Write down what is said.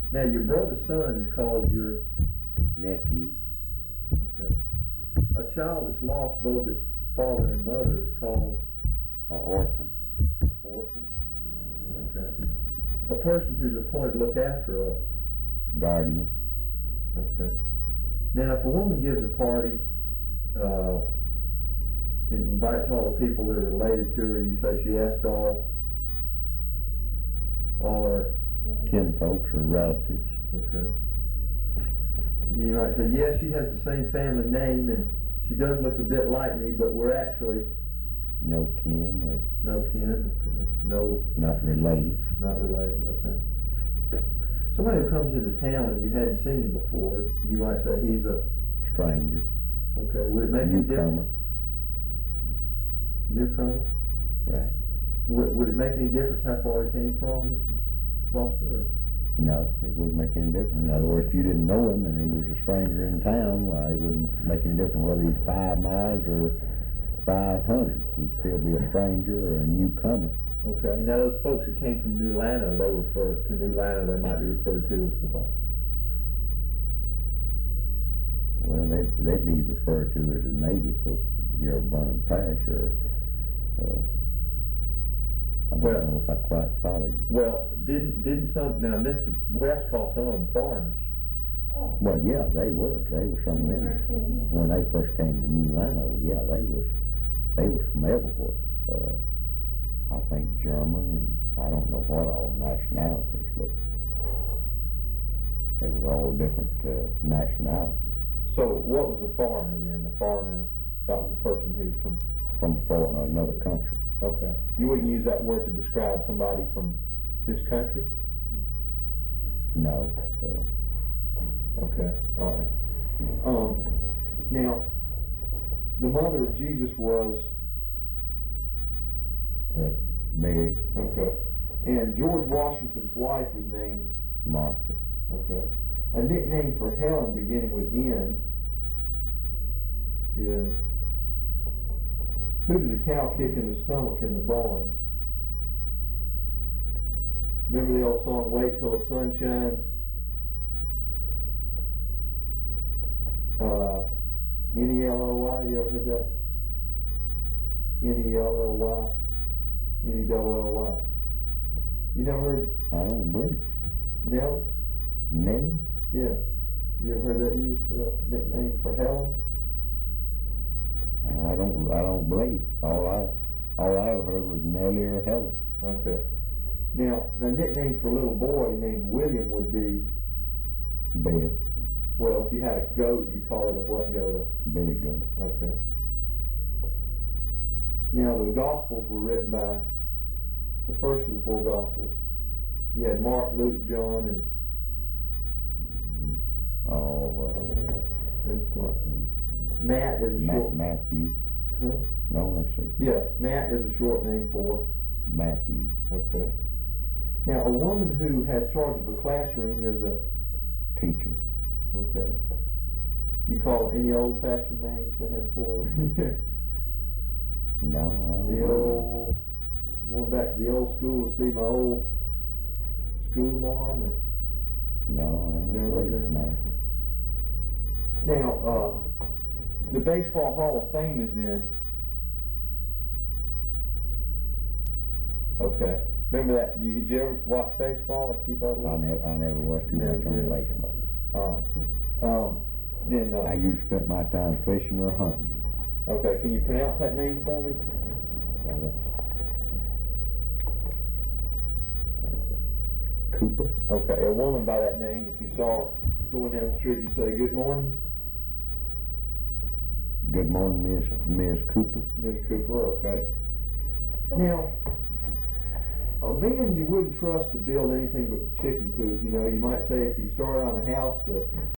Now, your brother's son is called your nephew. okay. A child that's lost both its father and mother is called Or orphan. orphan. Okay. A person who's appointed to look after a Guardian. okay. Now, if a woman gives a party, invites all the people that are related to her, you say she asked all her Kinfolks or relatives. okay. You might say, yes, she has the same family name and she does look a bit like me, but we're actually No kin or no kin, okay. No, not related. not related, okay. Somebody who comes into town and you hadn't seen him before, you might say he's a, Stranger. okay, would it make any difference? Newcomer. Newcomer? Right. Would it make any difference how far he came from, Mr. Foster? Or? No, it wouldn't make any difference. In other words, if you didn't know him and he was a stranger in town, why, it wouldn't make any difference whether he's 5 miles or 500. He'd still be a stranger or a newcomer. Okay. Now those folks that came from New Lano, they might be referred to as what? Well, they'd be referred to as a native of your Vernon Parish, or I don't know if I quite followed you. Well, didn't some, now Mr. West called some of them foreigners. Oh. Well, yeah, they were some of them. When they first came to New Lino, yeah, they was from everywhere. I think German and I don't know what all nationalities, but they was all different nationalities. So what was a foreigner then? A foreigner, that was a person who's from Another country. okay. You wouldn't use that word to describe somebody from this country? No. Okay, all right. Now, the mother of Jesus was Mary. okay, and George Washington's wife was named Martha. okay. A nickname for Helen beginning with N is who did the cow kick in the stomach in the barn? Remember the old song, Wait Till the Sun Shines? N-E-L-L-Y, you ever heard that? N-E-L-L-Y, N-E-L-L-Y. You never heard I don't believe. Nellie? Nellie? Yeah. You ever heard that used for a nickname for Helen? I don't believe. All I ever heard was Nellie or Helen. Okay. Now, the nickname for a little boy named William would be, Bill. well, if you had a goat, you call it a what goat? Billy Goat. Okay. Now, the Gospels were written by the first of the 4 Gospels. You had Mark, Luke, John, and let's see. Matt is a short. Matthew. Huh? No, let's see. Yeah, Matt is a short name for Matthew. okay. Now, a woman who has charge of a classroom is a Teacher. okay. You call it any old-fashioned names they had for No, I don't the believe. old, going back to the old school to see my old school marm or No, I don't Never heard believe. that? No. now the Baseball Hall of Fame is in okay. Remember that? Did you ever watch baseball or keep up with I it? never was too much on Yeah. baseball. Then I used to spend my time fishing or hunting. okay, can you pronounce that name for me? Cooper. Okay, a woman by that name, if you saw her going down the street, you say, good morning, Good morning, Miss Cooper. Miss Cooper, okay. Now, a man you wouldn't trust to build anything but chicken coop, you know, you might say if he started on a house, the